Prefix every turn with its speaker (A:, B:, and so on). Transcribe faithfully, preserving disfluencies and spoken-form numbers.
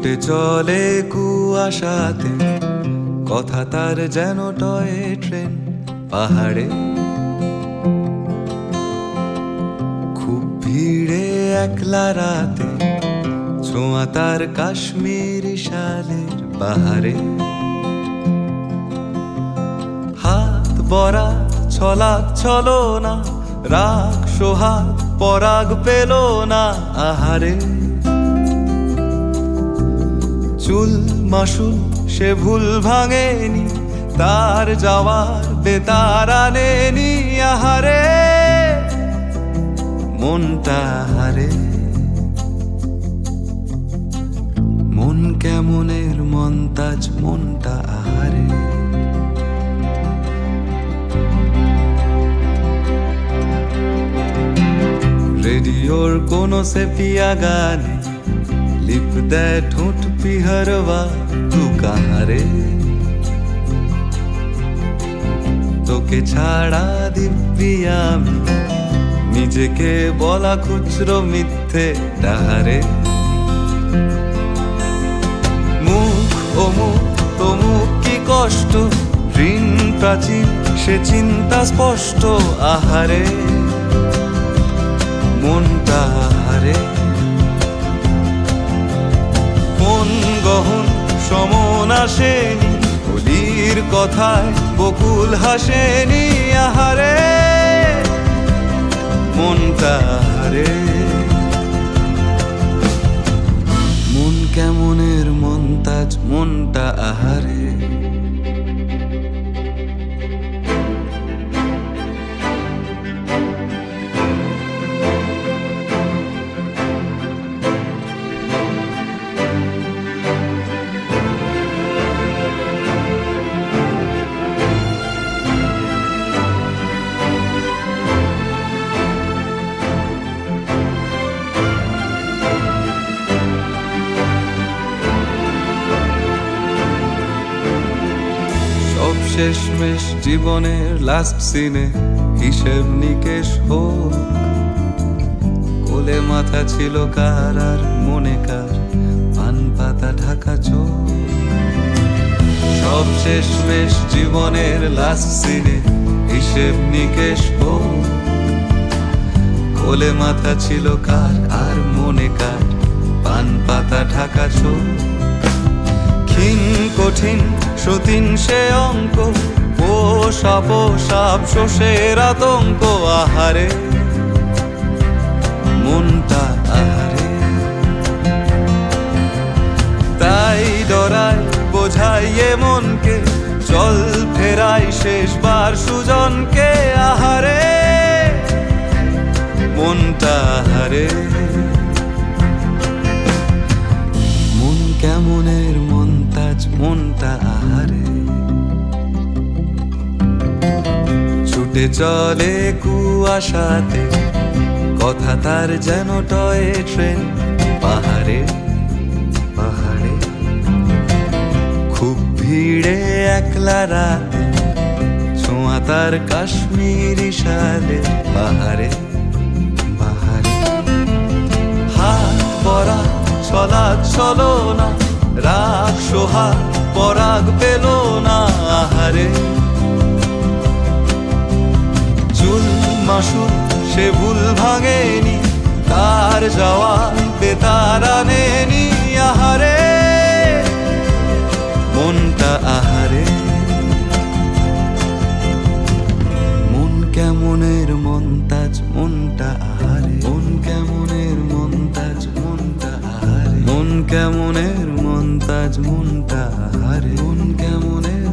A: ছুটে চলে কুয়াশাতে, কথা তার যেন টয় ট্রেন পাহাড়ে। খুব ভিড়ে একলা রাতে, ছোঁয়া তার কাশ্মীরি শালের বাহারে। হাত বরা ছলাক ছলো না, রাগ সোহাগ পরাগ পেল না আহারে। চুল মাসুল সে ভুল ভাঙেনি, তার যাওয়ার বেতার আনেনি আহারে। মনটা হারে, মন কেমনের মন্তাজ মনটা আহারে। রেডিওর কোনো সেপিয়া গানে লিপ দেয় ঠোঁট পিহরवा তু কাহারে। তোকে ছাড়া দিব্যি আমি, নিজেকে বলা খুচরো মিথ্যে ডাহারে। মুখ ও মুখ তো মুখ কি কষ্ট, ঋণ প্রাচীন সে চিন্তা স্পষ্ট আহারে। মনটা হারে, মন গহন সমন আসেনি, কলির কথায় বকুল হাসেনি আহারে। মনটা হারে, মন কেমনের মন্তাজ মনটা আহারে। শেষমেশ জীবনের লাস্ট সিনে হিসেব নিকেশ হোক। কোলে মাথা ছিল কার আর মনে কার, পান পাতা ঢাকা চোখ। সব শেষমেশ জীবনের লাস্ট সিনে হিসেব নিকেশ হোক। কোলে মাথা ছিল কার আর মনে কার, পান পাতা ঢাকা চোখ। ক্ষীণ কঠিন সতীন সে অঙ্ক, পোষা পোষাপ শোষের আতঙ্ক আহারে। মনটা আহারে, তাই ডরাই বোঝাইয়ে মনকে, চল ফেরাই শেষবার সুজনকে আহারে। মনটা হারে, মন কেমনের মন্তাজ মনটা আহারে। ছুটে চলে কুয়াশাতে, কথা তার যেন টয় ট্রেন পাহাড়ে পাহাড়ে। খুব ভিড়ে একলা রাতে, ছোঁয়া তার কাশ্মীরি শালের বাহারে বাহারে। হাত পরা ছলাক ছলো না, রাগ সোহাগ পরাগ পেল না আহারে। চুল মাসুল সে ভুল ভাঙেনি, তার যাওয়া বেতার আনেনি আহারে। মনটা আহারে, মন কেমনের মন্তাজ মনটা আহারে। মন কেমনের মন্তাজ মনটা আহারে। মন কেমনের মন্তাজ মনটা আহারে। মন কেমনের